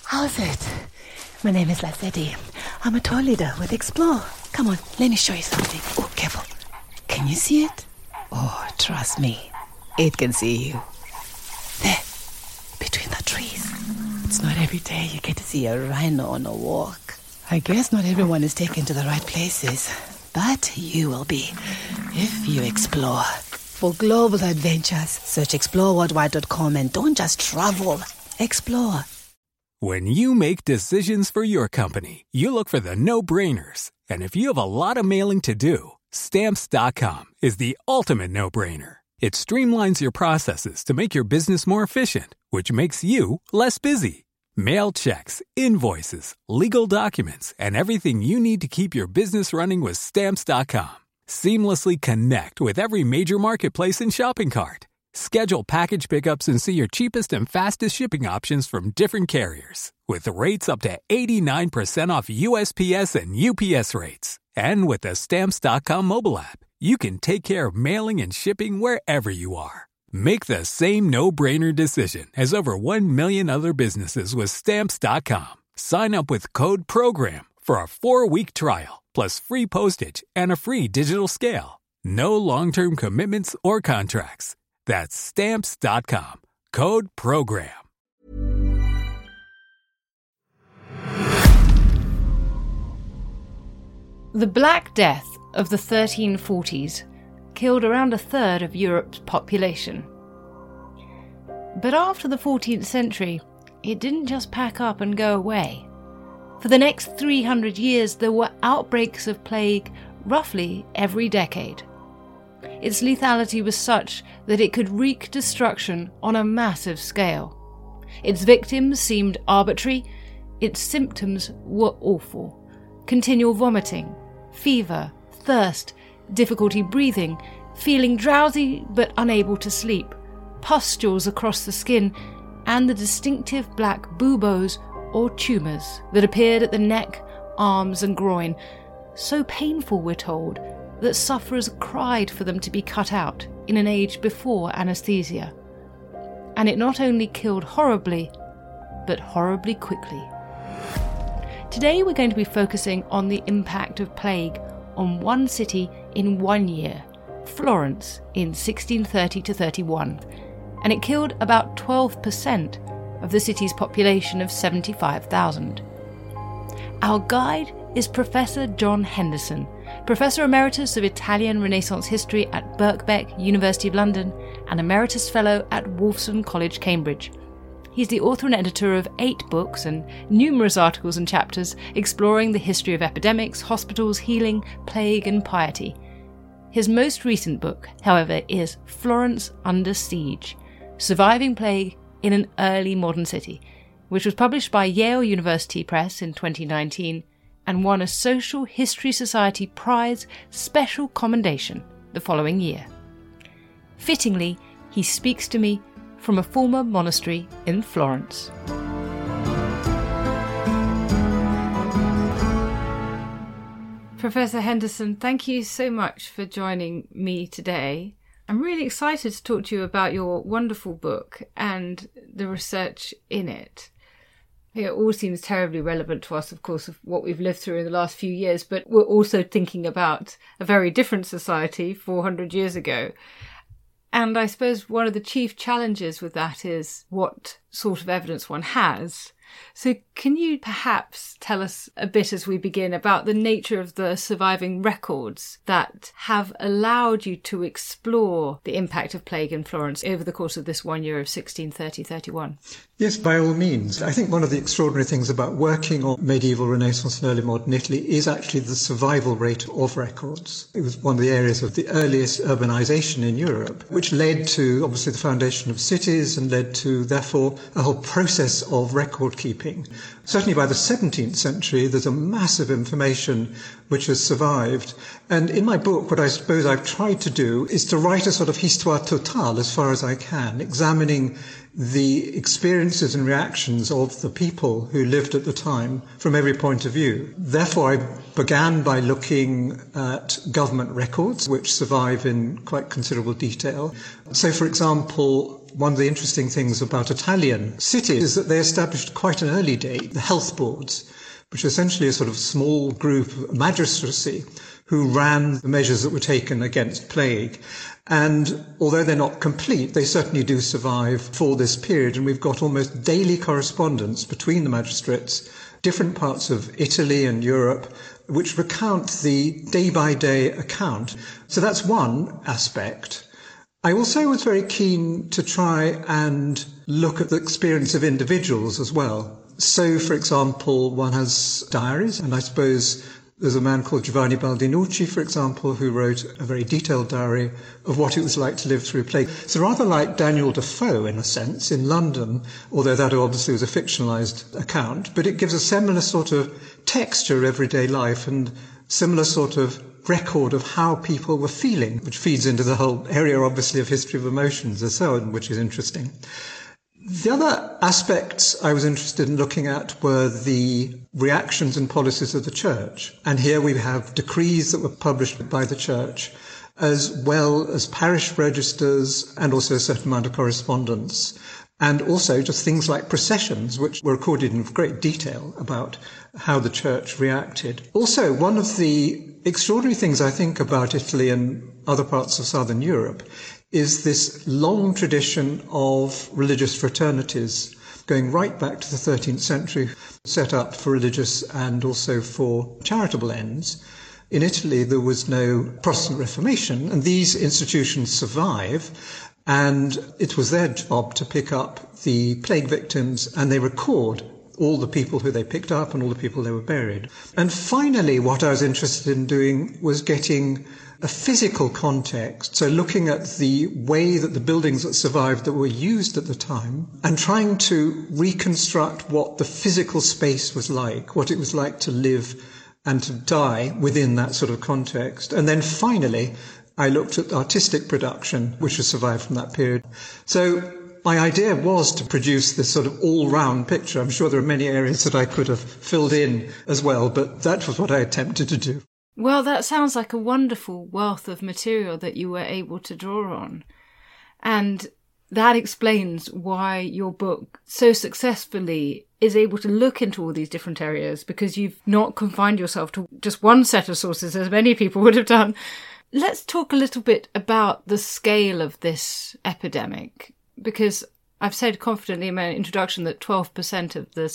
How's it? My name is Lazetti. I'm a tour leader with Explore. Come on, let me show you something. Oh, careful. Can you see it? Oh, trust me. It can see you. There, between the trees. It's not every day you get to see a rhino on a walk. I guess not everyone is taken to the right places, but you will be if you explore. For global adventures, search exploreworldwide.com and don't just travel, explore. When you make decisions for your company, you look for the no-brainers. And if you have a lot of mailing to do, Stamps.com is the ultimate no-brainer. It streamlines your processes to make your business more efficient, which makes you less busy. Mail checks, invoices, legal documents, and everything you need to keep your business running with Stamps.com. Seamlessly connect with every major marketplace and shopping cart. Schedule package pickups and see your cheapest and fastest shipping options from different carriers, with rates up to 89% off USPS and UPS rates. And with the Stamps.com mobile app, you can take care of mailing and shipping wherever you are. Make the same no-brainer decision as over 1 million other businesses with Stamps.com. Sign up with code PROGRAM for a 4-week trial, plus free postage and a free digital scale. No long-term commitments or contracts. That's Stamps.com. Code PROGRAM. The Black Death of the 1340s killed around a third of Europe's population. But after the 14th century, it didn't just pack up and go away. For the next 300 years, there were outbreaks of plague roughly every decade. Its lethality was such that it could wreak destruction on a massive scale. Its victims seemed arbitrary, its symptoms were awful. Continual vomiting, fever, thirst, difficulty breathing, feeling drowsy but unable to sleep, pustules across the skin, and the distinctive black buboes or tumours that appeared at the neck, arms and groin, so painful, we're told, that sufferers cried for them to be cut out in an age before anaesthesia. And it not only killed horribly, but horribly quickly. Today we're going to be focusing on the impact of plague on one city in 1 year, Florence, in 1630 to 31, and it killed about 12% of the city's population of 75,000. Our guide is Professor John Henderson, Professor Emeritus of Italian Renaissance History at Birkbeck, University of London, and Emeritus Fellow at Wolfson College, Cambridge. He's the author and editor of 8 books and numerous articles and chapters exploring the history of epidemics, hospitals, healing, plague and piety. His most recent book, however, is Florence Under Siege, Surviving Plague in an Early Modern City, which was published by Yale University Press in 2019 and won a Social History Society Prize Special Commendation the following year. Fittingly, he speaks to me from a former monastery in Florence. Professor Henderson, thank you so much for joining me today. I'm really excited to talk to you about your wonderful book and the research in it. It all seems terribly relevant to us, of course, of what we've lived through in the last few years, but we're also thinking about a very different society 400 years ago. And I suppose one of the chief challenges with that is what sort of evidence one has. So can you perhaps tell us a bit as we begin about the nature of the surviving records that have allowed you to explore the impact of plague in Florence over the course of this 1 year of 1630-31? Yes, by all means. I think one of the extraordinary things about working on medieval Renaissance and early modern Italy is actually the survival rate of records. It was one of the areas of the earliest urbanization in Europe, which led to, obviously, the foundation of cities and led to, therefore, a whole process of record keeping. Certainly by the 17th century, there's a massive information which has survived. And in my book, what I suppose I've tried to do is to write a sort of histoire totale as far as I can, examining the experiences and reactions of the people who lived at the time from every point of view. Therefore, I began by looking at government records, which survive in quite considerable detail. So, for example, one of the interesting things about Italian cities is that they established quite an early date the health boards, which are essentially a sort of small group of magistracy who ran the measures that were taken against plague. And although they're not complete, they certainly do survive for this period. And we've got almost daily correspondence between the magistrates, different parts of Italy and Europe, which recount the day-by-day account. So that's one aspect. I also was very keen to try and look at the experience of individuals as well. So, for example, one has diaries, and I suppose there's a man called Giovanni Baldinucci, for example, who wrote a very detailed diary of what it was like to live through plague. So rather like Daniel Defoe, in a sense, in London, although that obviously was a fictionalized account, but it gives a similar sort of texture of everyday life and similar sort of record of how people were feeling, which feeds into the whole area, obviously, of history of emotions and so on, which is interesting. The other aspects I was interested in looking at were the reactions and policies of the church. And here we have decrees that were published by the church, as well as parish registers and also a certain amount of correspondence. And also just things like processions, which were recorded in great detail about how the church reacted. Also, one of the extraordinary things I think about Italy and other parts of southern Europe is this long tradition of religious fraternities going right back to the 13th century, set up for religious and also for charitable ends. In Italy, there was no Protestant Reformation, and these institutions survive, and it was their job to pick up the plague victims, and they record all the people who they picked up and all the people they were buried. And finally, what I was interested in doing was getting a physical context, so looking at the way that the buildings that survived that were used at the time and trying to reconstruct what the physical space was like, what it was like to live and to die within that sort of context. And then finally, I looked at artistic production, which has survived from that period. So my idea was to produce this sort of all-round picture. I'm sure there are many areas that I could have filled in as well, but that was what I attempted to do. Well, that sounds like a wonderful wealth of material that you were able to draw on. And that explains why your book so successfully is able to look into all these different areas, because you've not confined yourself to just one set of sources, as many people would have done. Let's talk a little bit about the scale of this epidemic, because I've said confidently in my introduction that 12% of the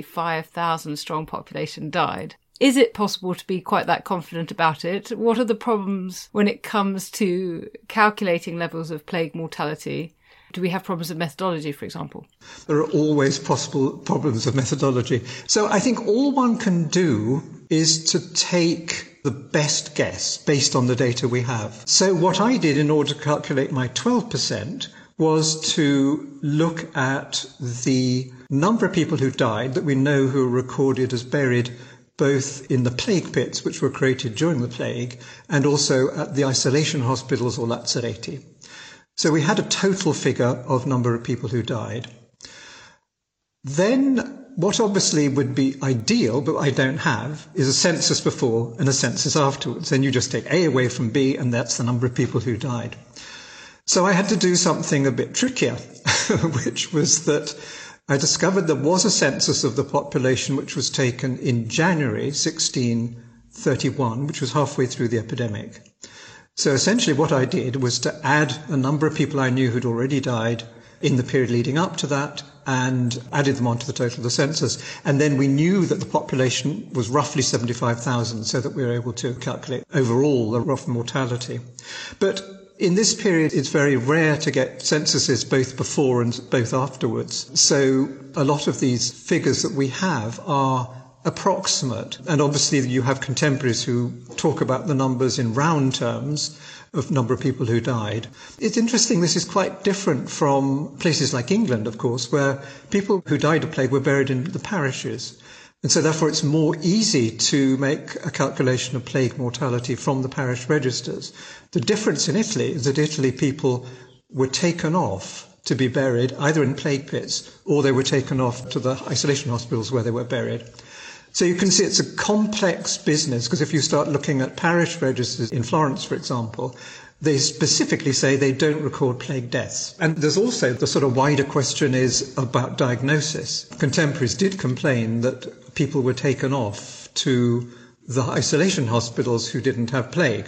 75,000 strong population died. Is it possible to be quite that confident about it? What are the problems when it comes to calculating levels of plague mortality? Do we have problems of methodology, for example? There are always possible problems of methodology. So I think all one can do is to take the best guess based on the data we have. So what I did in order to calculate my 12% was to look at the number of people who died that we know who are recorded as buried both in the plague pits, which were created during the plague, and also at the isolation hospitals or lazzareti. So we had a total figure of number of people who died. Then what obviously would be ideal, but I don't have, is a census before and a census afterwards. Then you just take A away from B, and that's the number of people who died. So I had to do something a bit trickier, which was that I discovered there was a census of the population which was taken in January 1631, which was halfway through the epidemic. So essentially what I did was to add a number of people I knew who'd already died in the period leading up to that and added them onto the total of the census. And then we knew that the population was roughly 75,000, so that we were able to calculate overall the rough mortality. But in this period, it's very rare to get censuses both before and both afterwards. So a lot of these figures that we have are approximate. And obviously you have contemporaries who talk about the numbers in round terms of number of people who died. It's interesting, this is quite different from places like England, of course, where people who died of plague were buried in the parishes. And so therefore it's more easy to make a calculation of plague mortality from the parish registers. The difference in Italy is that Italy people were taken off to be buried either in plague pits or they were taken off to the isolation hospitals where they were buried. So you can see it's a complex business, because if you start looking at parish registers in Florence, for example, they specifically say they don't record plague deaths. And there's also the sort of wider question is about diagnosis. Contemporaries did complain that people were taken off to the isolation hospitals who didn't have plague.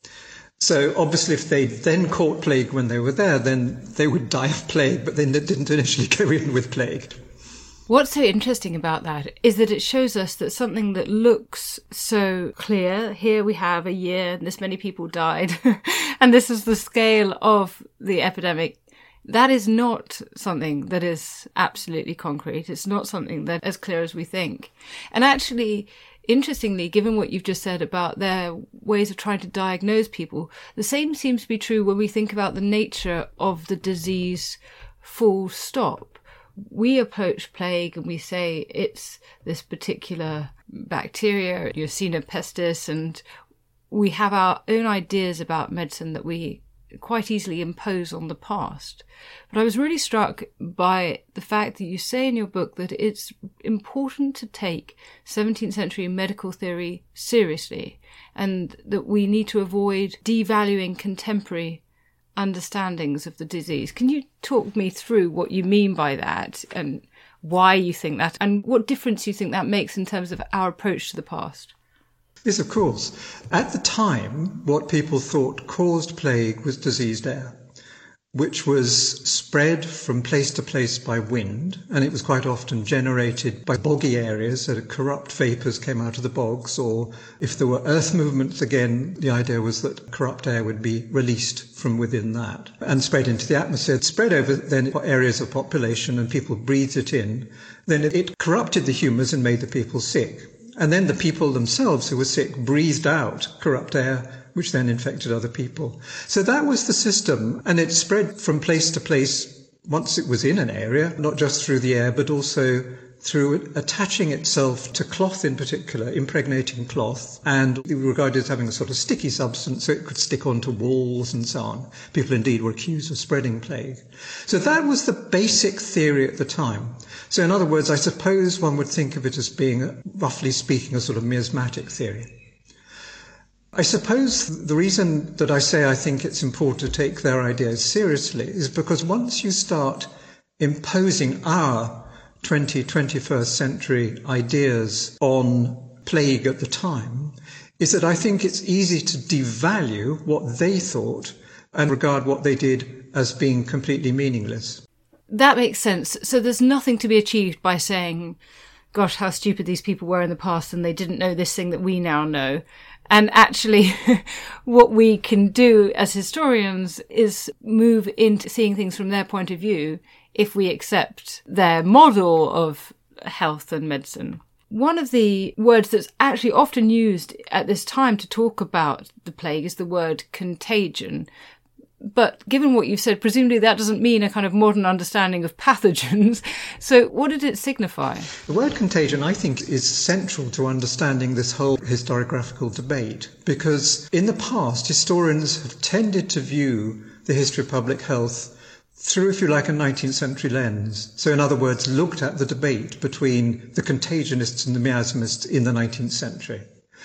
So obviously if they then caught plague when they were there, then they would die of plague, but they didn't initially go in with plague. What's so interesting about that is that it shows us that something that looks so clear, here we have a year and this many people died, and this is the scale of the epidemic, that is not something that is absolutely concrete. It's not something that as clear as we think. And actually, interestingly, given what you've just said about their ways of trying to diagnose people, the same seems to be true when we think about the nature of the disease full stop. We approach plague and we say it's this particular bacteria, Yersinia pestis, and we have our own ideas about medicine that we quite easily impose on the past. But I was really struck by the fact that you say in your book that it's important to take 17th century medical theory seriously, and that we need to avoid devaluing contemporary understandings of the disease. Can you talk me through what you mean by that, and why you think that, and what difference you think that makes in terms of our approach to the past? Yes, of course. At the time, what people thought caused plague was diseased air, which was spread from place to place by wind, and it was quite often generated by boggy areas, so corrupt vapours came out of the bogs, or if there were earth movements again, the idea was that corrupt air would be released from within that and spread into the atmosphere, spread over then areas of population, and people breathed it in. Then it corrupted the humours and made the people sick. And then the people themselves who were sick breathed out corrupt air, which then infected other people. So that was the system, and it spread from place to place once it was in an area, not just through the air, but also through attaching itself to cloth in particular, impregnating cloth, and it was regarded as having a sort of sticky substance, so it could stick onto walls and so on. People indeed were accused of spreading plague. So that was the basic theory at the time. So in other words, I suppose one would think of it as being, roughly speaking, a sort of miasmatic theory. I suppose the reason that I say I think it's important to take their ideas seriously is because once you start imposing our 21st century ideas on plague at the time, is that I think it's easy to devalue what they thought and regard what they did as being completely meaningless. That makes sense. So there's nothing to be achieved by saying, gosh, how stupid these people were in the past and they didn't know this thing that we now know. And actually, what we can do as historians is move into seeing things from their point of view if we accept their model of health and medicine. One of the words that's actually often used at this time to talk about the plague is the word contagion. But given what you've said, presumably that doesn't mean a kind of modern understanding of pathogens. So what did it signify? The word contagion, I think, is central to understanding this whole historiographical debate, because in the past, historians have tended to view the history of public health through, if you like, a 19th century lens. So in other words, looked at the debate between the contagionists and the miasmists in the 19th century.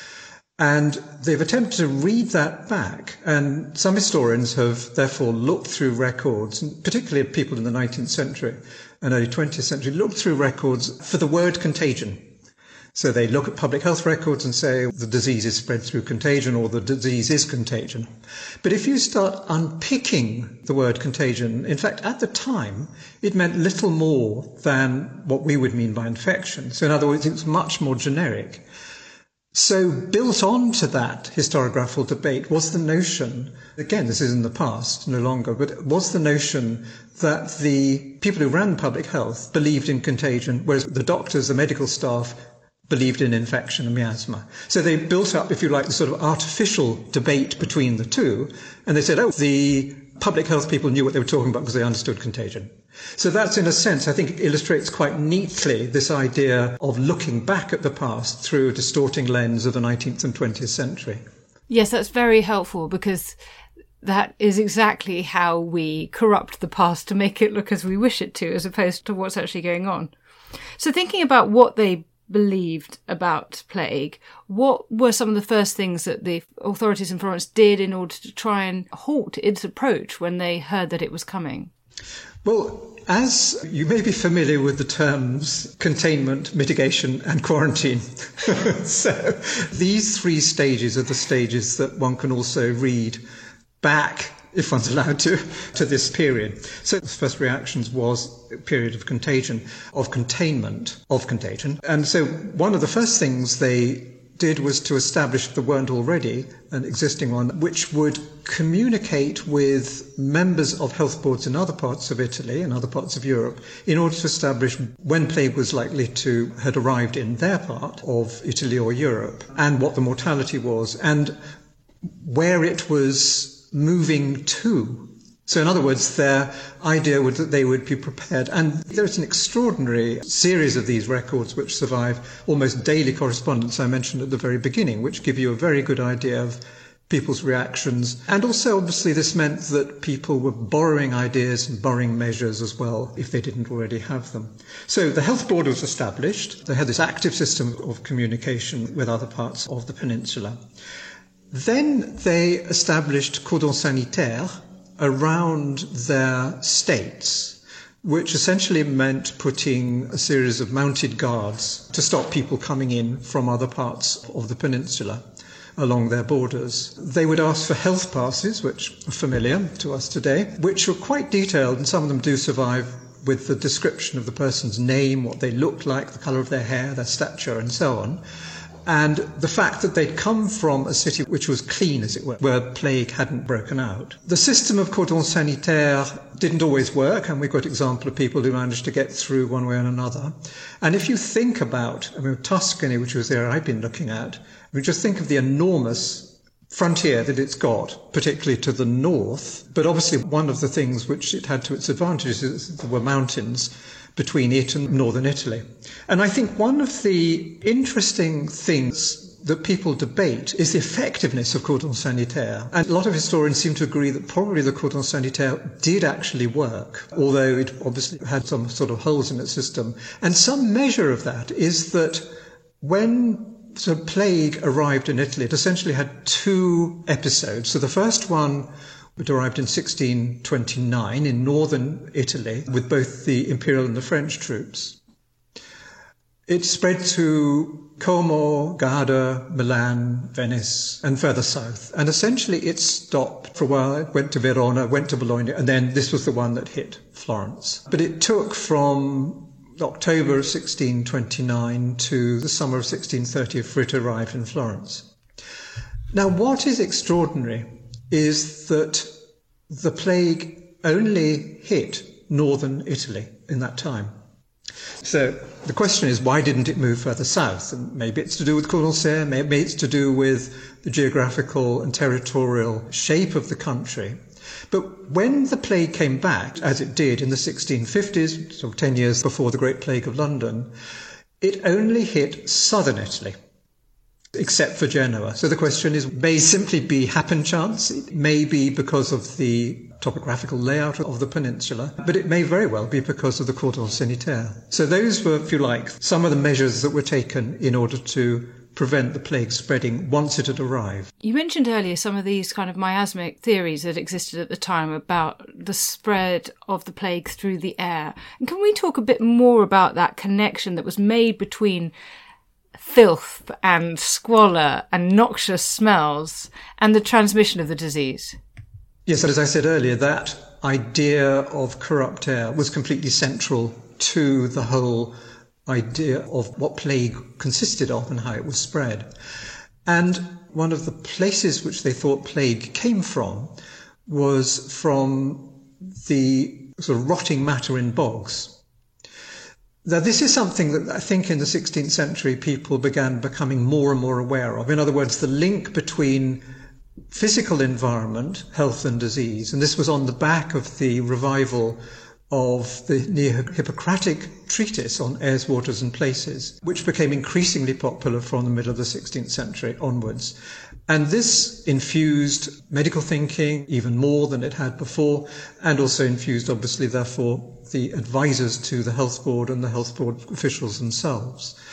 And they've attempted to read that back, and some historians have therefore looked through records, and particularly people in the 19th century and early 20th century, looked through records for the word contagion. So they look at public health records and say the disease is spread through contagion or the disease is contagion. But if you start unpicking the word contagion, in fact, at the time, it meant little more than what we would mean by infection. So in other words, it was much more generic. So built onto that historiographical debate was the notion, again, this is in the past, no longer, but was the notion that the people who ran public health believed in contagion, whereas the doctors, the medical staff, believed in infection and miasma. So they built up, if you like, the sort of artificial debate between the two, and they said, oh, the public health people knew what they were talking about because they understood contagion. So that's, in a sense, I think it illustrates quite neatly this idea of looking back at the past through a distorting lens of the 19th and 20th century. Yes, that's very helpful, because that is exactly how we corrupt the past to make it look as we wish it to, as opposed to what's actually going on. So thinking about what they believed about plague, what were some of the first things that the authorities in Florence did in order to try and halt its approach when they heard that it was coming? Well, as you may be familiar with the terms containment, mitigation and quarantine. So these three stages are the stages that one can also read back, if one's allowed to this period. So the first reactions was a period of contagion, of containment, of contagion. And so one of the first things they did was to establish, if there weren't already an existing one, which would communicate with members of health boards in other parts of Italy and other parts of Europe in order to establish when plague was likely to had arrived in their part of Italy or Europe, and what the mortality was, and where it was moving to. So in other words, their idea was that they would be prepared. And there's an extraordinary series of these records which survive, almost daily correspondence I mentioned at the very beginning, which give you a very good idea of people's reactions. And also, obviously, this meant that people were borrowing ideas and borrowing measures as well, if they didn't already have them. So the health board was established. They had this active system of communication with other parts of the peninsula. Then they established cordons sanitaires around their states, which essentially meant putting a series of mounted guards to stop people coming in from other parts of the peninsula along their borders. They would ask for health passes, which are familiar to us today, which were quite detailed, and some of them do survive, with the description of the person's name, what they looked like, the colour of their hair, their stature, and so on. And the fact that they'd come from a city which was clean, as it were, where plague hadn't broken out. The system of cordons sanitaires didn't always work, and we've got example of people who managed to get through one way or another. And if you think about, Tuscany, which was the area I've been looking at, just think of the enormous frontier that it's got, particularly to the north. But obviously one of the things which it had to its advantage is there were mountains between it and northern Italy. And I think one of the interesting things that people debate is the effectiveness of cordons sanitaires. And a lot of historians seem to agree that probably the cordons sanitaires did actually work, although it obviously had some sort of holes in its system. And some measure of that is that when the plague arrived in Italy, it essentially had two episodes. So the first one, it arrived in 1629 in northern Italy with both the imperial and the French troops. It spread to Como, Garda, Milan, Venice, and further south. And essentially it stopped for a while. It went to Verona, went to Bologna, and then this was the one that hit Florence. But it took from October of 1629 to the summer of 1630 for it to arrive in Florence. Now, what is extraordinary is that the plague only hit northern Italy in that time. So the question is, why didn't it move further south? And maybe it's to do with Condorcet, maybe it's to do with the geographical and territorial shape of the country. But when the plague came back, as it did in the 1650s, so 10 years before the Great Plague of London, it only hit southern Italy, except for Genoa. So the question is, may simply be happen chance, it may be because of the topographical layout of the peninsula, but it may very well be because of the cordons sanitaires. So those were, if you like, some of the measures that were taken in order to prevent the plague spreading once it had arrived. You mentioned earlier some of these kind of miasmic theories that existed at the time about the spread of the plague through the air. And can we talk a bit more about that connection that was made between filth and squalor and noxious smells and the transmission of the disease? Yes, and as I said earlier, that idea of corrupt air was completely central to the whole idea of what plague consisted of and how it was spread. And one of the places which they thought plague came from was from the sort of rotting matter in bogs. Now, this is something that I think in the 16th century people began becoming more and more aware of. In other words, the link between physical environment, health and disease, and this was on the back of the revival of the Neo-Hippocratic treatise on airs, waters and places, which became increasingly popular from the middle of the 16th century onwards. And this infused medical thinking even more than it had before, and also infused, obviously, therefore, the advisors to the health board and the health board officials themselves.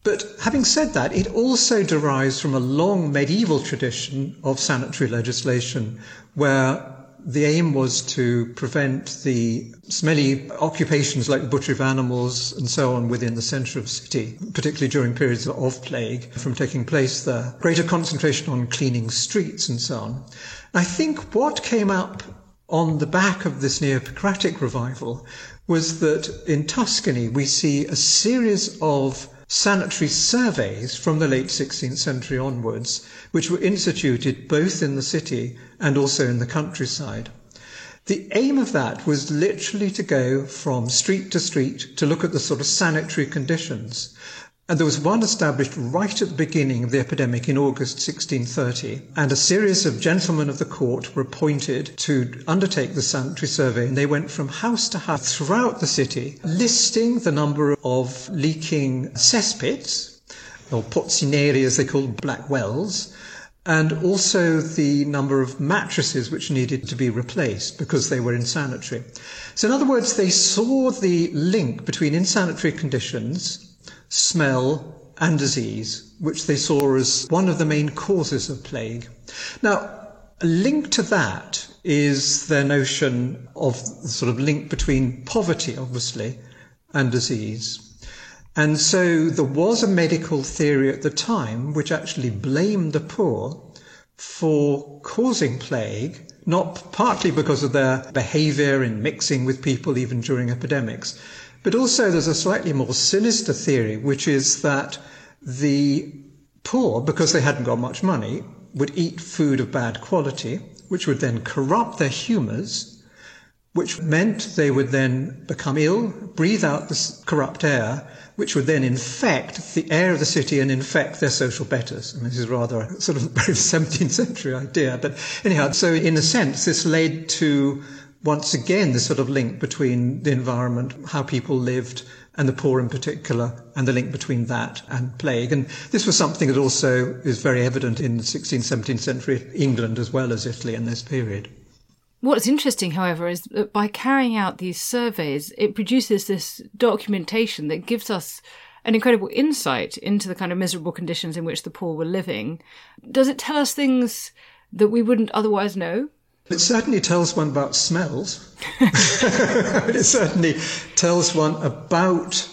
But having said that, it also derives from a long medieval tradition of sanitary legislation where the aim was to prevent the smelly occupations like the butchery of animals and so on within the centre of the city, particularly during periods of plague, from taking place there. Greater concentration on cleaning streets and so on. I think what came up on the back of this Neo-Hippocratic revival was that in Tuscany we see a series of sanitary surveys from the late 16th century onwards, which were instituted both in the city and also in the countryside. The aim of that was literally to go from street to street to look at the sort of sanitary conditions. And there was one established right at the beginning of the epidemic in August 1630, and a series of gentlemen of the court were appointed to undertake the sanitary survey, and they went from house to house throughout the city, listing the number of leaking cesspits, or pozzineri as they called black wells, and also the number of mattresses which needed to be replaced because they were insanitary. So in other words, they saw the link between insanitary conditions, smell and disease, which they saw as one of the main causes of plague. Now, a link to that is their notion of the sort of link between poverty, obviously, and disease. And so there was a medical theory at the time which actually blamed the poor for causing plague, not partly because of their behaviour in mixing with people even during epidemics, but also there's a slightly more sinister theory, which is that the poor, because they hadn't got much money, would eat food of bad quality, which would then corrupt their humours, which meant they would then become ill, breathe out this corrupt air, which would then infect the air of the city and infect their social betters. I mean, this is rather a sort of very 17th century idea. But anyhow, so in a sense, this led to once again, the sort of link between the environment, how people lived, and the poor in particular, and the link between that and plague. And this was something that also is very evident in the 16th, 17th century England as well as Italy in this period. What's interesting, however, is that by carrying out these surveys, it produces this documentation that gives us an incredible insight into the kind of miserable conditions in which the poor were living. Does it tell us things that we wouldn't otherwise know? It certainly tells one about smells. It certainly tells one about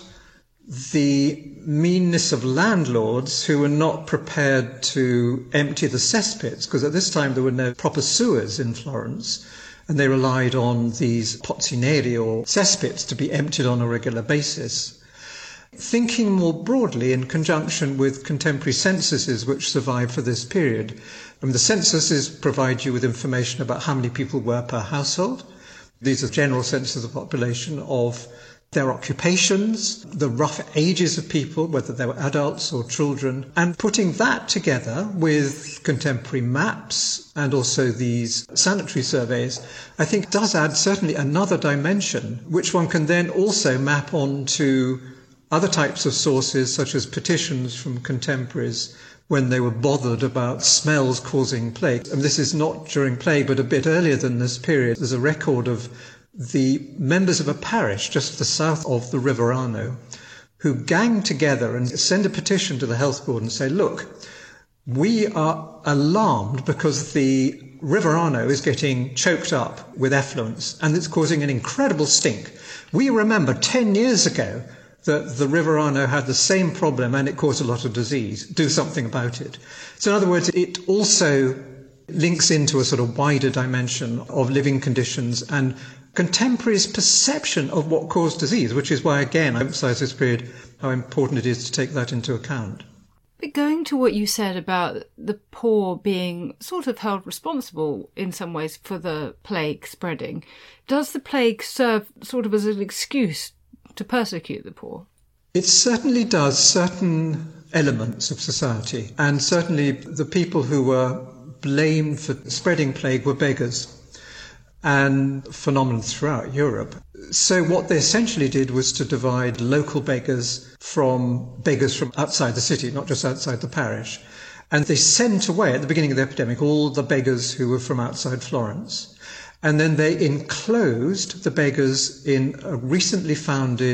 the meanness of landlords who were not prepared to empty the cesspits, because at this time there were no proper sewers in Florence, and they relied on these pozzineri or cesspits to be emptied on a regular basis. Thinking more broadly in conjunction with contemporary censuses which survive for this period, the censuses provide you with information about how many people were per household. These are general censuses of the population, of their occupations, the rough ages of people, whether they were adults or children, and putting that together with contemporary maps and also these sanitary surveys, I think does add certainly another dimension, which one can then also map onto other types of sources, such as petitions from contemporaries when they were bothered about smells causing plague. And this is not during plague, but a bit earlier than this period. There's a record of the members of a parish just to the south of the River Arno who gang together and send a petition to the health board and say, look, we are alarmed because the River Arno is getting choked up with effluents and it's causing an incredible stink. We remember 10 years ago that the River Arno had the same problem and it caused a lot of disease. Do something about it. So in other words, it also links into a sort of wider dimension of living conditions and contemporaries' perception of what caused disease, which is why, again, I emphasise this period, how important it is to take that into account. But going to what you said about the poor being sort of held responsible in some ways for the plague spreading, does the plague serve sort of as an excuse to persecute the poor? It certainly does certain elements of society, and certainly the people who were blamed for spreading plague were beggars, and phenomenon throughout Europe. So what they essentially did was to divide local beggars from outside the city, not just outside the parish. And they sent away at the beginning of the epidemic all the beggars who were from outside Florence. And then they enclosed the beggars in a recently founded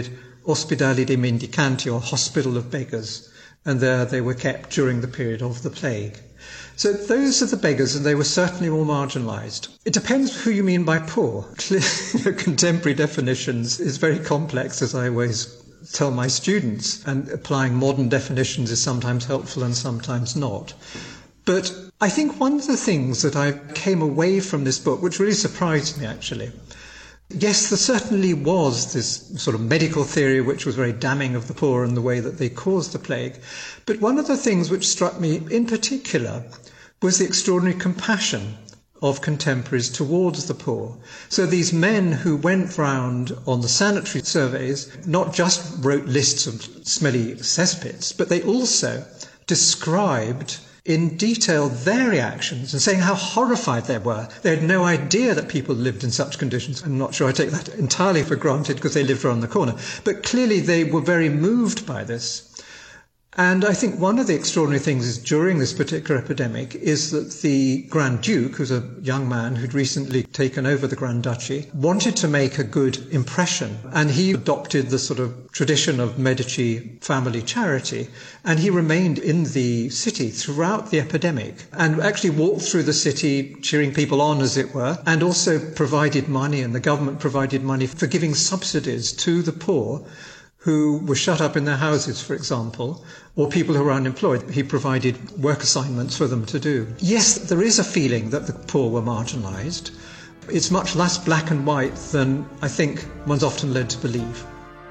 Ospedali dei Mendicanti, or Hospital of Beggars, and there they were kept during the period of the plague. So those are the beggars, and they were certainly more marginalised. It depends who you mean by poor. Contemporary definitions is very complex, as I always tell my students, and applying modern definitions is sometimes helpful and sometimes not. But I think one of the things that I came away from this book, which really surprised me actually, yes, there certainly was this sort of medical theory which was very damning of the poor and the way that they caused the plague. But one of the things which struck me in particular was the extraordinary compassion of contemporaries towards the poor. So these men who went round on the sanitary surveys not just wrote lists of smelly cesspits, but they also described in detail their reactions and saying how horrified they were. They had no idea that people lived in such conditions. I'm not sure I take that entirely for granted because they lived around the corner. But clearly they were very moved by this. And I think one of the extraordinary things is during this particular epidemic is that the Grand Duke, who's a young man who'd recently taken over the Grand Duchy, wanted to make a good impression. And he adopted the sort of tradition of Medici family charity. And he remained in the city throughout the epidemic and actually walked through the city cheering people on, as it were, and also provided money, and the government provided money for giving subsidies to the poor who were shut up in their houses, for example, or people who were unemployed. He provided work assignments for them to do. Yes, there is a feeling that the poor were marginalised. It's much less black and white than I think one's often led to believe.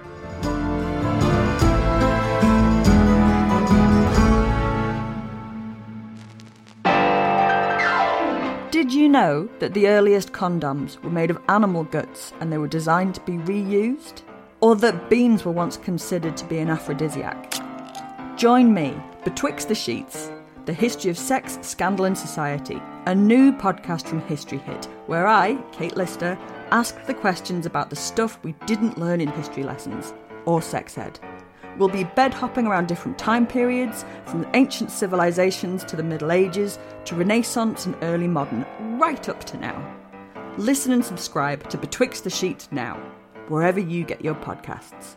Did you know that the earliest condoms were made of animal guts and they were designed to be reused? Or that beans were once considered to be an aphrodisiac? Join me, Betwixt the Sheets, the history of sex, scandal and society, a new podcast from History Hit, where I, Kate Lister, ask the questions about the stuff we didn't learn in history lessons, or sex ed. We'll be bed-hopping around different time periods, from ancient civilizations to the Middle Ages, to Renaissance and early modern, right up to now. Listen and subscribe to Betwixt the Sheets now, wherever you get your podcasts.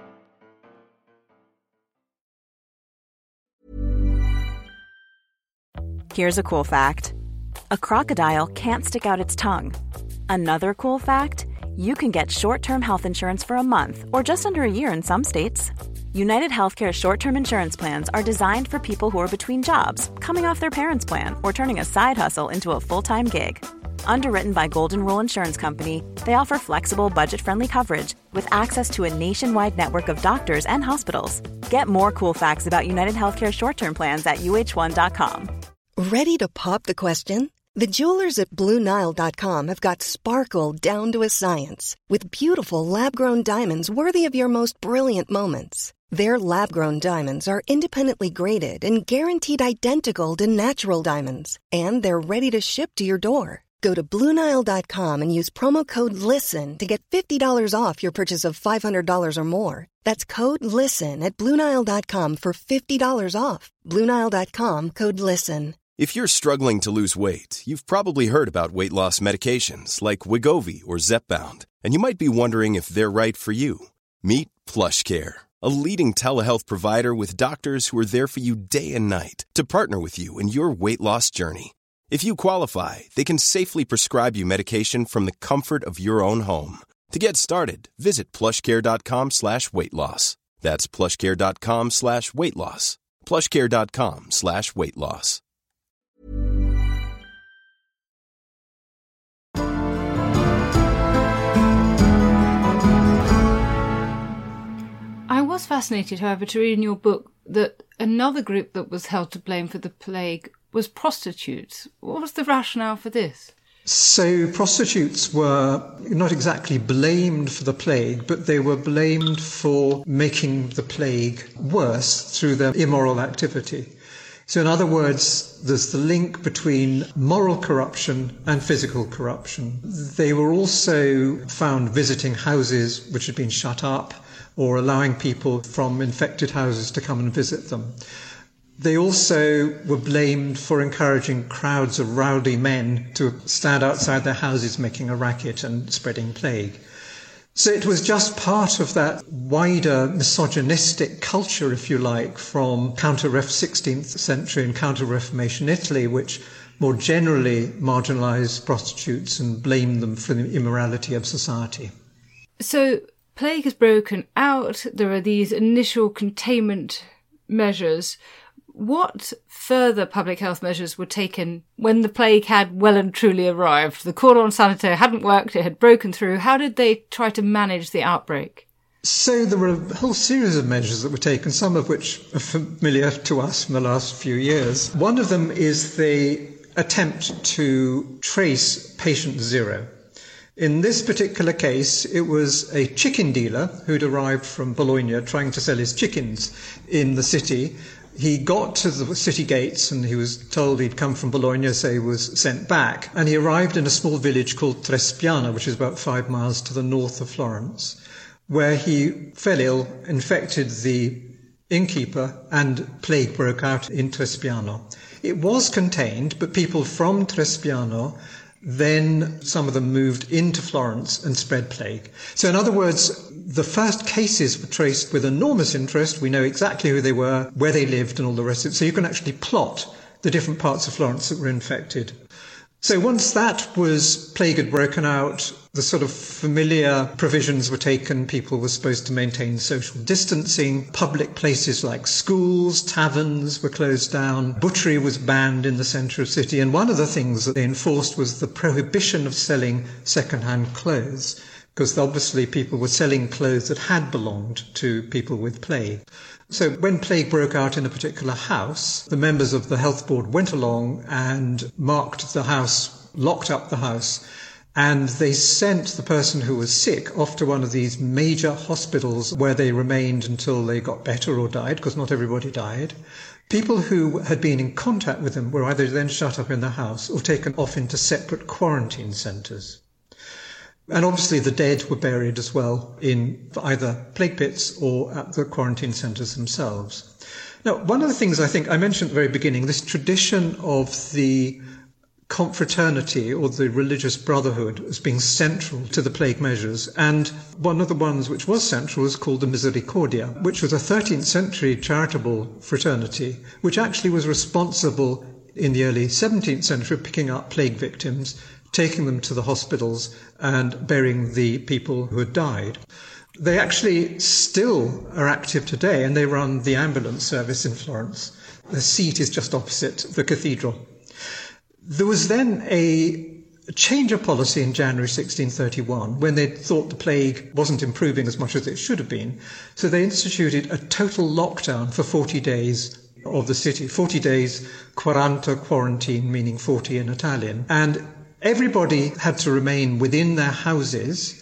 Here's a cool fact. A crocodile can't stick out its tongue. Another cool fact, you can get short-term health insurance for a month or just under a year in some states. United Healthcare short-term insurance plans are designed for people who are between jobs, coming off their parents' plan, or turning a side hustle into a full-time gig. Underwritten by Golden Rule Insurance Company, they offer flexible, budget-friendly coverage with access to a nationwide network of doctors and hospitals. Get more cool facts about United Healthcare short-term plans at uh1.com. Ready to pop the question? The jewelers at BlueNile.com have got sparkle down to a science with beautiful lab-grown diamonds worthy of your most brilliant moments. Their lab-grown diamonds are independently graded and guaranteed identical to natural diamonds, and they're ready to ship to your door. Go to BlueNile.com and use promo code LISTEN to get $50 off your purchase of $500 or more. That's code LISTEN at BlueNile.com for $50 off. BlueNile.com, code LISTEN. If you're struggling to lose weight, you've probably heard about weight loss medications like Wegovy or Zepbound, and you might be wondering if they're right for you. Meet PlushCare, a leading telehealth provider with doctors who are there for you day and night to partner with you in your weight loss journey. If you qualify, they can safely prescribe you medication from the comfort of your own home. To get started, visit plushcare.com/weightloss. That's plushcare.com/weightloss. plushcare.com/weightloss. I was fascinated, however, to read in your book that another group that was held to blame for the plague was prostitutes. What was the rationale for this? So prostitutes were not exactly blamed for the plague, but they were blamed for making the plague worse through their immoral activity. So in other words, there's the link between moral corruption and physical corruption. They were also found visiting houses which had been shut up, or allowing people from infected houses to come and visit them. They also were blamed for encouraging crowds of rowdy men to stand outside their houses making a racket and spreading plague. So it was just part of that wider misogynistic culture, if you like, from 16th century and Counter-Reformation Italy, which more generally marginalised prostitutes and blamed them for the immorality of society. So plague has broken out. There are these initial containment measures. What further public health measures were taken when the plague had well and truly arrived? The cordon sanitaire hadn't worked, it had broken through. How did they try to manage the outbreak? So there were a whole series of measures that were taken, some of which are familiar to us from the last few years. One of them is the attempt to trace patient zero. In this particular case, it was a chicken dealer who'd arrived from Bologna trying to sell his chickens in the city. He got to the city gates and he was told he'd come from Bologna, so he was sent back. And he arrived in a small village called Trespiano, which is about 5 miles to the north of Florence, where he fell ill, infected the innkeeper, and plague broke out in Trespiano. It was contained, but people from Trespiano, then some of them moved into Florence and spread plague. So in other words, the first cases were traced with enormous interest. We know exactly who they were, where they lived and all the rest of it. So you can actually plot the different parts of Florence that were infected. So once that plague had broken out, the sort of familiar provisions were taken. People were supposed to maintain social distancing. Public places like schools, taverns were closed down. Butchery was banned in the centre of the city. And one of the things that they enforced was the prohibition of selling second-hand clothes, because obviously people were selling clothes that had belonged to people with plague. So when plague broke out in a particular house, the members of the health board went along and marked the house, locked up the house, and they sent the person who was sick off to one of these major hospitals where they remained until they got better or died, because not everybody died. People who had been in contact with them were either then shut up in the house or taken off into separate quarantine centres. And obviously the dead were buried as well in either plague pits or at the quarantine centres themselves. Now, one of the things I think I mentioned at the very beginning, this tradition of the confraternity or the religious brotherhood as being central to the plague measures. And one of the ones which was central was called the Misericordia, which was a 13th century charitable fraternity, which actually was responsible in the early 17th century for picking up plague victims, taking them to the hospitals and burying the people who had died. They actually still are active today, and they run the ambulance service in Florence. The seat is just opposite the cathedral. There was then a change of policy in January 1631 when they thought the plague wasn't improving as much as it should have been. So they instituted a total lockdown for 40 days of the city. 40 days, 40 quarantine, meaning 40 in Italian. And everybody had to remain within their houses.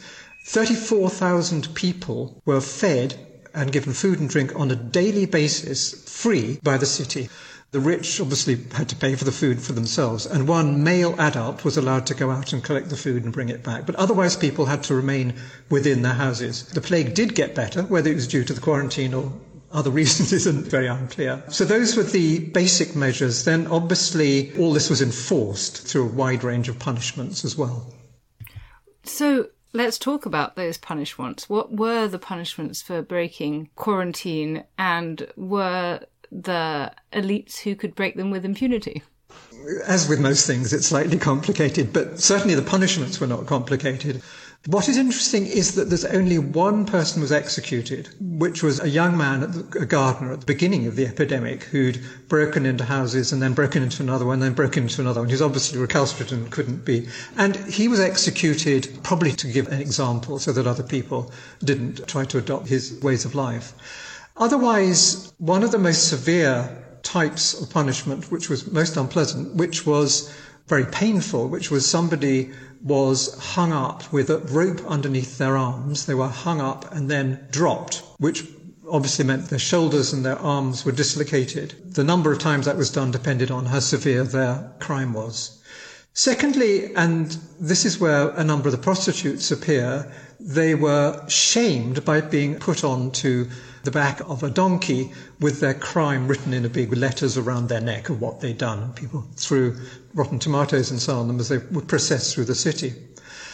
34,000 people were fed and given food and drink on a daily basis, free by the city. The rich obviously had to pay for the food for themselves, and one male adult was allowed to go out and collect the food and bring it back. But otherwise people had to remain within their houses. The plague did get better, whether it was due to the quarantine or other reasons isn't very unclear. So those were the basic measures. Then obviously all this was enforced through a wide range of punishments as well. So let's talk about those punishments. What were the punishments for breaking quarantine, and were the elites who could break them with impunity? As with most things, it's slightly complicated, but certainly the punishments were not complicated. What is interesting is that there's only one person was executed, which was a young man, a gardener at the beginning of the epidemic, who'd broken into houses and then broken into another one, then broken into another one. He's obviously recalcitrant and couldn't be. And he was executed probably to give an example so that other people didn't try to adopt his ways of life. Otherwise, one of the most severe types of punishment, which was most unpleasant, which was very painful, which was somebody was hung up with a rope underneath their arms. They were hung up and then dropped, which obviously meant their shoulders and their arms were dislocated. The number of times that was done depended on how severe their crime was. Secondly, and this is where a number of the prostitutes appear, they were shamed by being put onto the back of a donkey with their crime written in big letters around their neck of what they'd done. People threw rotten tomatoes and so on them as they would process through the city.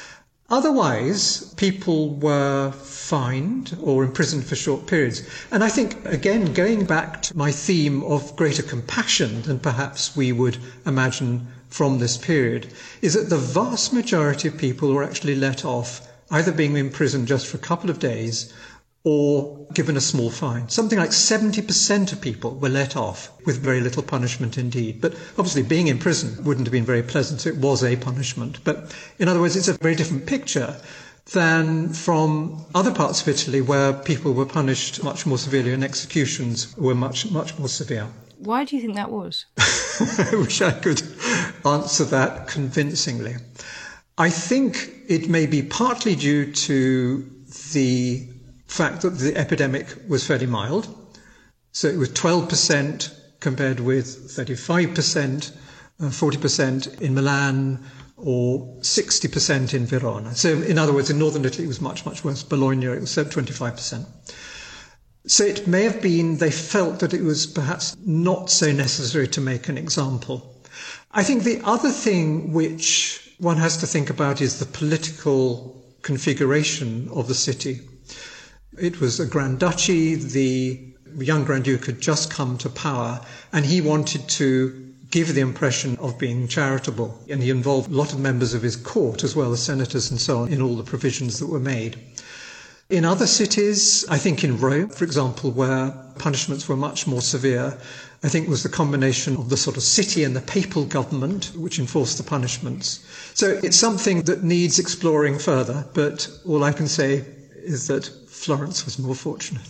Otherwise, people were fined or imprisoned for short periods. And I think, again, going back to my theme of greater compassion than perhaps we would imagine from this period, is that the vast majority of people were actually let off, either being imprisoned just for a couple of days or given a small fine. Something like 70% of people were let off with very little punishment indeed. But obviously being in prison wouldn't have been very pleasant, so it was a punishment. But in other words, it's a very different picture than from other parts of Italy where people were punished much more severely and executions were much, much more severe. Why do you think that was? I wish I could answer that convincingly. I think it may be partly due to the fact that the epidemic was fairly mild. So it was 12% compared with 35%, 40% in Milan, or 60% in Verona. So in other words, in northern Italy it was much, much worse. Bologna, it was 25%. So it may have been they felt that it was perhaps not so necessary to make an example. I think the other thing which one has to think about is the political configuration of the city. It was a Grand Duchy, the young Grand Duke had just come to power, and he wanted to give the impression of being charitable. And he involved a lot of members of his court, as well as senators and so on, in all the provisions that were made. In other cities, I think in Rome, for example, where punishments were much more severe, I think was the combination of the sort of city and the papal government, which enforced the punishments. So it's something that needs exploring further, but all I can say is that Florence was more fortunate.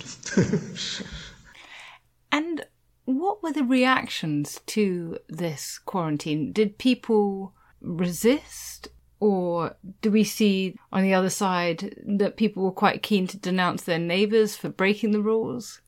And what were the reactions to this quarantine? Did people resist? Or do we see on the other side that people were quite keen to denounce their neighbours for breaking the rules?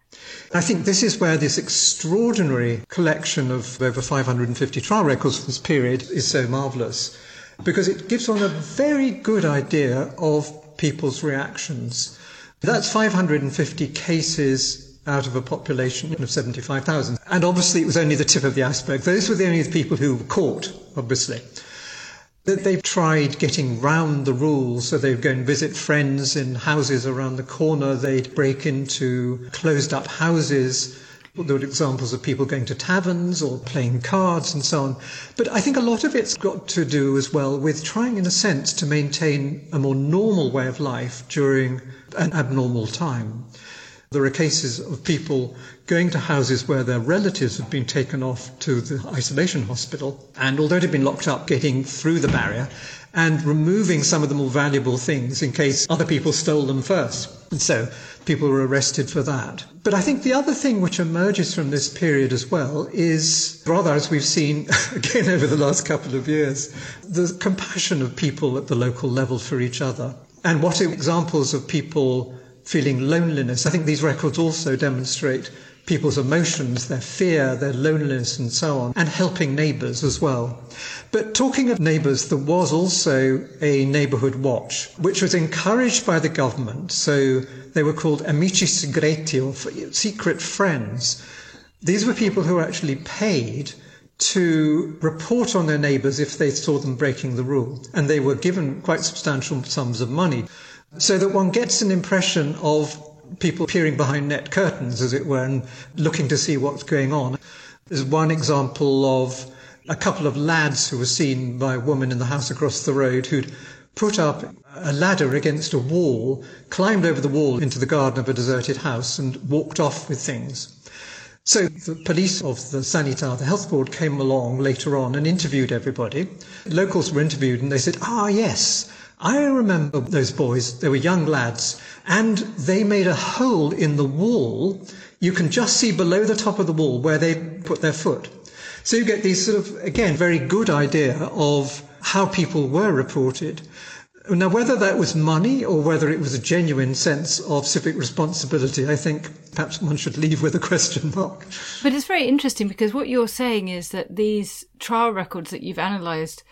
I think this is where this extraordinary collection of over 550 trial records for this period is so marvellous, because it gives one a very good idea of people's reactions. That's 550 cases out of a population of 75,000. And obviously it was only the tip of the iceberg. Those were the only people who were caught, obviously. They tried getting round the rules, so they'd go and visit friends in houses around the corner. They'd break into closed-up houses. There were examples of people going to taverns or playing cards and so on. But I think a lot of it's got to do as well with trying, in a sense, to maintain a more normal way of life during an abnormal time. There are cases of people going to houses where their relatives had been taken off to the isolation hospital, and although they'd been locked up, getting through the barrier and removing some of the more valuable things in case other people stole them first. And so people were arrested for that. But I think the other thing which emerges from this period as well is, rather as we've seen again over the last couple of years, the compassion of people at the local level for each other. And what are examples of people feeling loneliness? I think these records also demonstrate people's emotions, their fear, their loneliness and so on, and helping neighbours as well. But talking of neighbours, there was also a neighbourhood watch, which was encouraged by the government. So they were called amici segreti, or secret friends. These were people who were actually paid to report on their neighbours if they saw them breaking the rule. And they were given quite substantial sums of money, so that one gets an impression of people peering behind net curtains, as it were, and looking to see what's going on. There's one example of a couple of lads who were seen by a woman in the house across the road who'd put up a ladder against a wall, climbed over the wall into the garden of a deserted house and walked off with things. So the police of the Sanità, the health board, came along later on and interviewed everybody. Locals were interviewed and they said, yes, I remember those boys. They were young lads, and they made a hole in the wall. You can just see below the top of the wall where they put their foot. So you get these sort of, again, very good idea of how people were reported. Now, whether that was money or whether it was a genuine sense of civic responsibility, I think perhaps one should leave with a question mark. But it's very interesting because what you're saying is that these trial records that you've analysed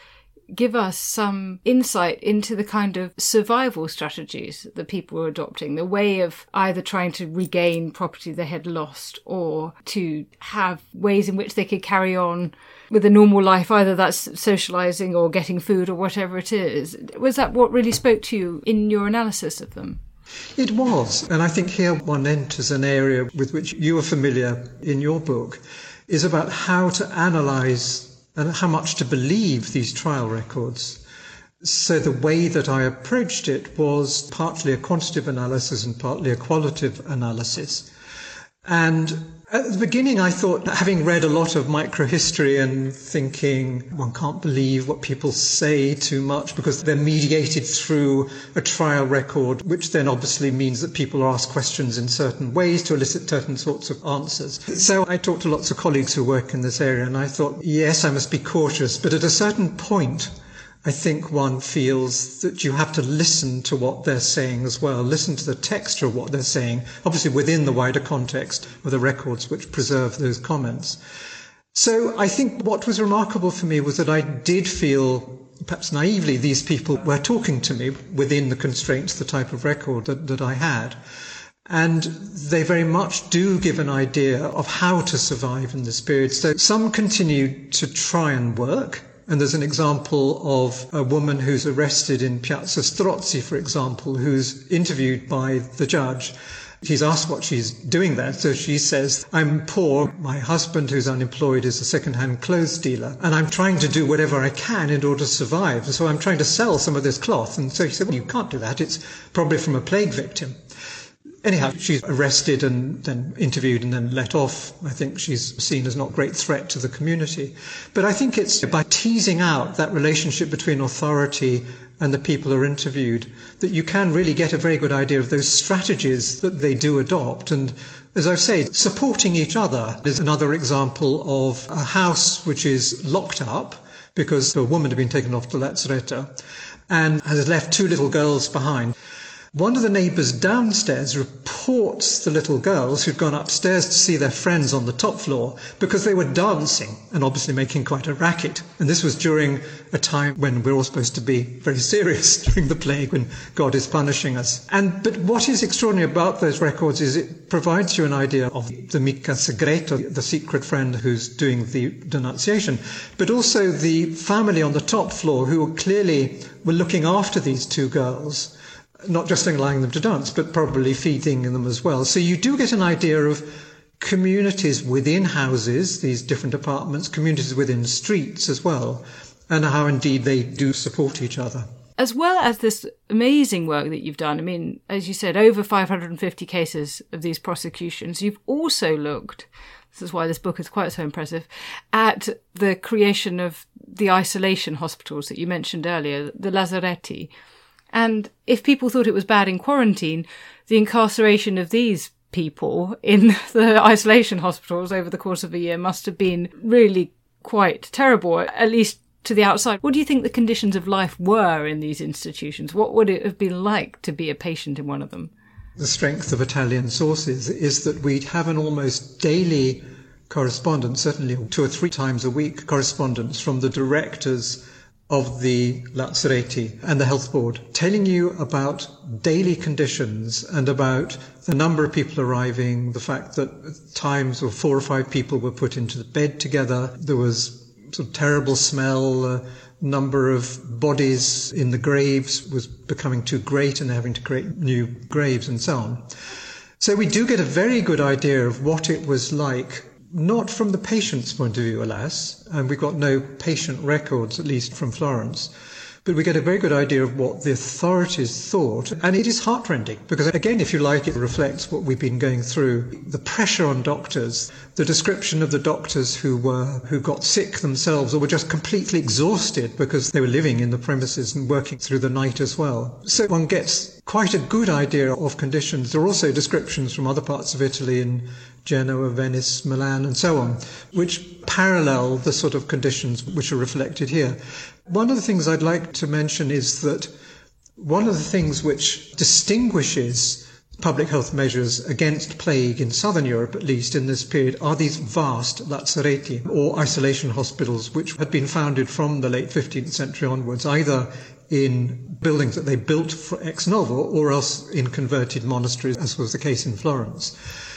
give us some insight into the kind of survival strategies that people were adopting, the way of either trying to regain property they had lost or to have ways in which they could carry on with a normal life, either that's socialising or getting food or whatever it is. Was that what really spoke to you in your analysis of them? It was. And I think here one enters an area with which you are familiar in your book, is about how to analyse and how much to believe these trial records. So the way that I approached it was partly a quantitative analysis and partly a qualitative analysis. And at the beginning I thought, having read a lot of microhistory and thinking one can't believe what people say too much because they're mediated through a trial record, which then obviously means that people are asked questions in certain ways to elicit certain sorts of answers. So I talked to lots of colleagues who work in this area and I thought, yes, I must be cautious, but at a certain point I think one feels that you have to listen to what they're saying as well, listen to the texture of what they're saying, obviously within the wider context of the records which preserve those comments. So I think what was remarkable for me was that I did feel, perhaps naively, these people were talking to me within the constraints, the type of record that I had. And they very much do give an idea of how to survive in this period. So some continued to try and work. And there's an example of a woman who's arrested in Piazza Strozzi, for example, who's interviewed by the judge. He's asked what she's doing there. So she says, I'm poor. My husband, who's unemployed, is a second-hand clothes dealer. And I'm trying to do whatever I can in order to survive. And so I'm trying to sell some of this cloth. And so he said, well, you can't do that. It's probably from a plague victim. Anyhow, she's arrested and then interviewed and then let off. I think she's seen as not a great threat to the community. But I think it's by teasing out that relationship between authority and the people who are interviewed that you can really get a very good idea of those strategies that they do adopt. And as I've said, supporting each other is another example of a house which is locked up because a woman had been taken off to Lazzaretta and has left two little girls behind. One of the neighbours downstairs reports the little girls who'd gone upstairs to see their friends on the top floor because they were dancing and obviously making quite a racket. And this was during a time when we're all supposed to be very serious during the plague, when God is punishing us. But what is extraordinary about those records is it provides you an idea of the mica segreto, the secret friend who's doing the denunciation, but also the family on the top floor who clearly were looking after these two girls, not just allowing them to dance, but probably feeding them as well. So you do get an idea of communities within houses, these different apartments, communities within streets as well, and how indeed they do support each other. As well as this amazing work that you've done, I mean, as you said, over 550 cases of these prosecutions, you've also looked, this is why this book is quite so impressive, at the creation of the isolation hospitals that you mentioned earlier, the Lazzaretti. And if people thought it was bad in quarantine, the incarceration of these people in the isolation hospitals over the course of a year must have been really quite terrible, at least to the outside. What do you think the conditions of life were in these institutions? What would it have been like to be a patient in one of them? The strength of Italian sources is that we'd have an almost daily correspondence, certainly 2 or 3 times a week correspondence from the directors of the Lazzaretti and the health board, telling you about daily conditions and about the number of people arriving, the fact that at times 4 or 5 people were put into the bed together. There was sort of terrible smell, number of bodies in the graves was becoming too great and having to create new graves and so on. So we do get a very good idea of what it was like, not from the patient's point of view, alas, and we've got no patient records, at least from Florence, but we get a very good idea of what the authorities thought. And it is heartrending, because again, if you like, it reflects what we've been going through. The pressure on doctors, the description of the doctors who got sick themselves or were just completely exhausted because they were living in the premises and working through the night as well. So one gets quite a good idea of conditions. There are also descriptions from other parts of Italy in Genoa, Venice, Milan, and so on, which parallel the sort of conditions which are reflected here. One of the things I'd like to mention is that one of the things which distinguishes public health measures against plague in southern Europe, at least in this period, are these vast lazareti, or isolation hospitals, which had been founded from the late 15th century onwards, either in buildings that they built for ex novo or else in converted monasteries, as was the case in Florence.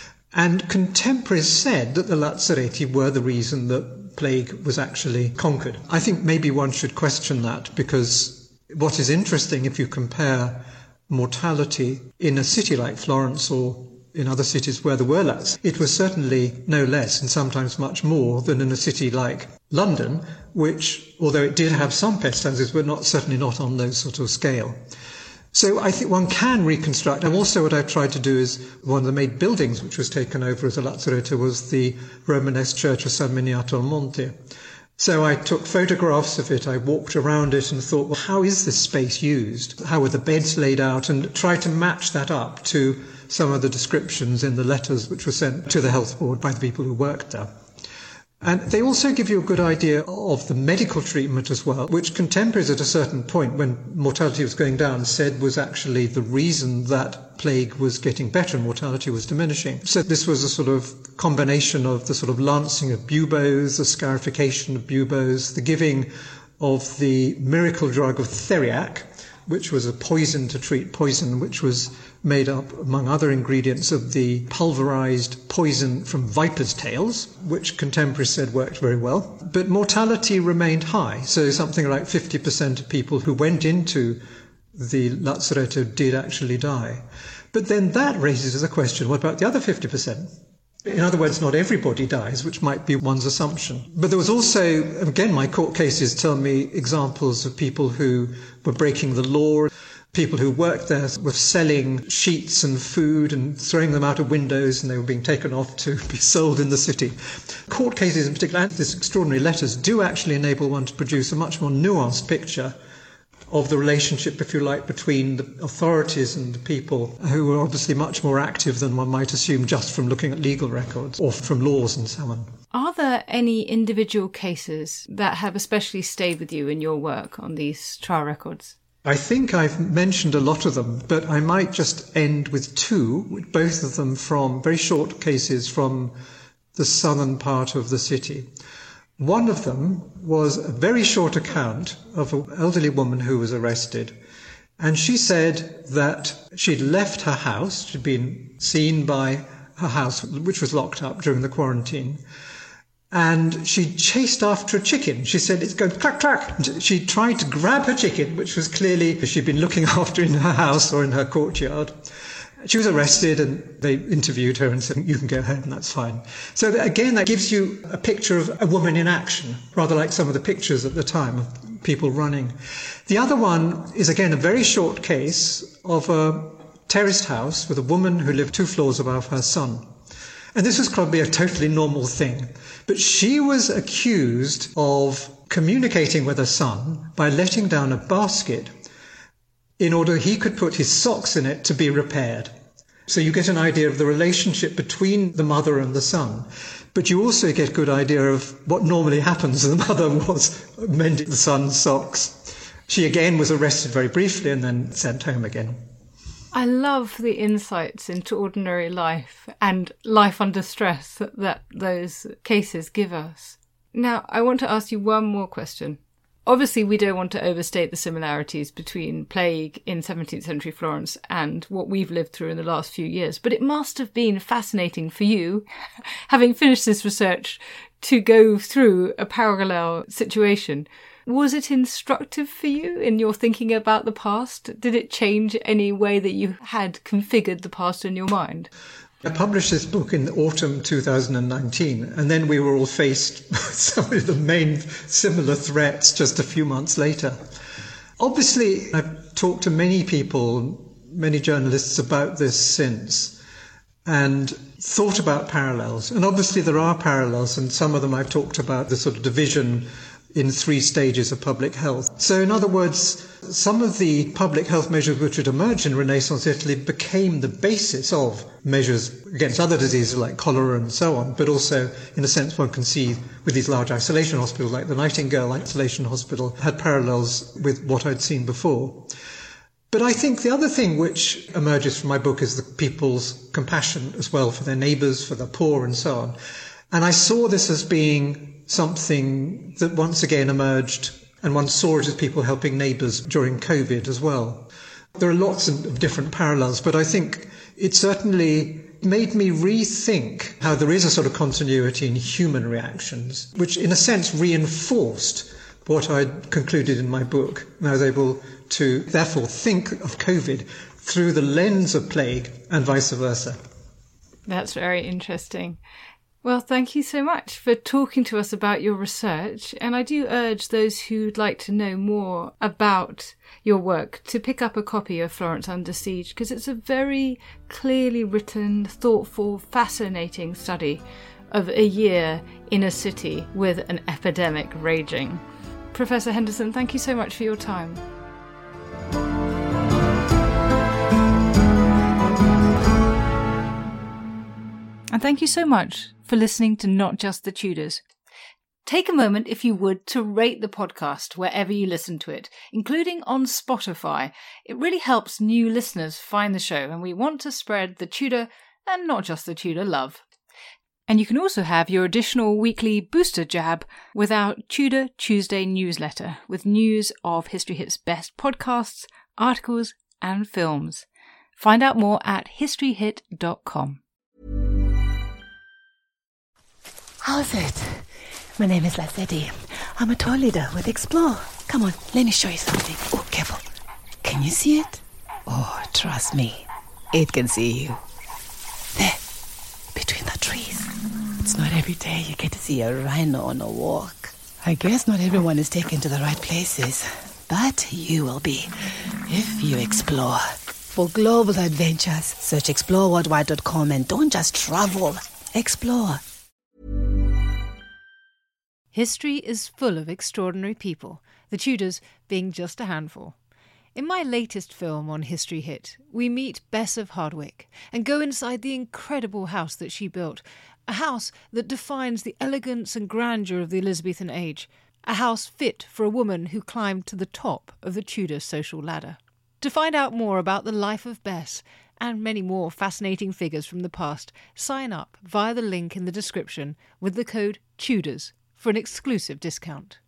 And contemporaries said that the lazareti were the reason that plague was actually conquered. I think maybe one should question that, because what is interesting, if you compare mortality in a city like Florence or in other cities where there were lats, it was certainly no less and sometimes much more than in a city like London, which, although it did have some pestilences, were certainly not on those sort of scale. So I think one can reconstruct. And also what I tried to do is, one of the main buildings which was taken over as a lazzaretto was the Romanesque church of San Miniato al Monte. So I took photographs of it, I walked around it and thought, well, how is this space used? How were the beds laid out? And tried to match that up to some of the descriptions in the letters which were sent to the health board by the people who worked there. And they also give you a good idea of the medical treatment as well, which contemporaries at a certain point, when mortality was going down, said was actually the reason that plague was getting better and mortality was diminishing. So this was a sort of combination of the sort of lancing of buboes, the scarification of buboes, the giving of the miracle drug of theriac, which was a poison to treat poison, which was made up, among other ingredients, of the pulverized poison from viper's tails, which contemporaries said worked very well. But mortality remained high, so something like 50% of people who went into the lazzaretto did actually die. But then that raises the question, what about the other 50%? In other words, not everybody dies, which might be one's assumption. But there was also, again, my court cases tell me examples of people who were breaking the law. People who worked there were selling sheets and food and throwing them out of windows, and they were being taken off to be sold in the city. Court cases in particular, and these extraordinary letters, do actually enable one to produce a much more nuanced picture of the relationship, if you like, between the authorities and the people, who were obviously much more active than one might assume just from looking at legal records or from laws and so on. Are there any individual cases that have especially stayed with you in your work on these trial records? I think I've mentioned a lot of them, but I might just end with two, both of them from very short cases from the southern part of the city. One of them was a very short account of an elderly woman who was arrested. And she said that she'd left her house, she'd been seen by her house, which was locked up during the quarantine. And she chased after a chicken. She said, it's going clack, clack. She tried to grab her chicken, which was clearly she'd been looking after in her house or in her courtyard. She was arrested and they interviewed her and said, you can go home, that's fine. So again, that gives you a picture of a woman in action, rather like some of the pictures at the time of people running. The other one is, again, a very short case of a terraced house with a woman who lived 2 floors above her son. And this was probably a totally normal thing. But she was accused of communicating with her son by letting down a basket in order he could put his socks in it to be repaired. So you get an idea of the relationship between the mother and the son. But you also get a good idea of what normally happens. The mother was mending the son's socks. She again was arrested very briefly and then sent home again. I love the insights into ordinary life and life under stress that those cases give us. Now, I want to ask you one more question. Obviously, we don't want to overstate the similarities between plague in 17th century Florence and what we've lived through in the last few years, but it must have been fascinating for you, having finished this research, to go through a parallel situation. Was it instructive for you in your thinking about the past? Did it change any way that you had configured the past in your mind? I published this book in autumn 2019, and then we were all faced with some of the main similar threats just a few months later. Obviously, I've talked to many people, many journalists about this since, and thought about parallels. And obviously there are parallels, and some of them I've talked about, the sort of division in 3 stages of public health. So in other words, some of the public health measures which had emerged in Renaissance Italy became the basis of measures against other diseases like cholera and so on, but also, in a sense, one can see with these large isolation hospitals like the Nightingale Isolation Hospital had parallels with what I'd seen before. But I think the other thing which emerges from my book is the people's compassion as well for their neighbours, for the poor and so on. And I saw this as being something that once again emerged, and one saw it as people helping neighbours during COVID as well. There are lots of different parallels, but I think it certainly made me rethink how there is a sort of continuity in human reactions, which in a sense reinforced what I'd concluded in my book. And I was able to therefore think of COVID through the lens of plague and vice versa. That's very interesting. Well, thank you so much for talking to us about your research. And I do urge those who'd like to know more about your work to pick up a copy of Florence Under Siege, because it's a very clearly written, thoughtful, fascinating study of a year in a city with an epidemic raging. Professor Henderson, thank you so much for your time. And thank you so much for listening to Not Just the Tudors. Take a moment, if you would, to rate the podcast wherever you listen to it, including on Spotify. It really helps new listeners find the show, and we want to spread the Tudor and not just the Tudor love. And you can also have your additional weekly booster jab with our Tudor Tuesday newsletter, with news of History Hit's best podcasts, articles, and films. Find out more at historyhit.com. How's it? My name is Lazetti. I'm a tour leader with Explore. Come on, let me show you something. Oh, careful. Can you see it? Oh, trust me. It can see you. There, between the trees. It's not every day you get to see a rhino on a walk. I guess not everyone is taken to the right places, but you will be if you explore. For global adventures, search exploreworldwide.com and don't just travel, explore. History is full of extraordinary people, the Tudors being just a handful. In my latest film on History Hit, we meet Bess of Hardwick and go inside the incredible house that she built, a house that defines the elegance and grandeur of the Elizabethan age, a house fit for a woman who climbed to the top of the Tudor social ladder. To find out more about the life of Bess and many more fascinating figures from the past, sign up via the link in the description with the code TUDORS for an exclusive discount.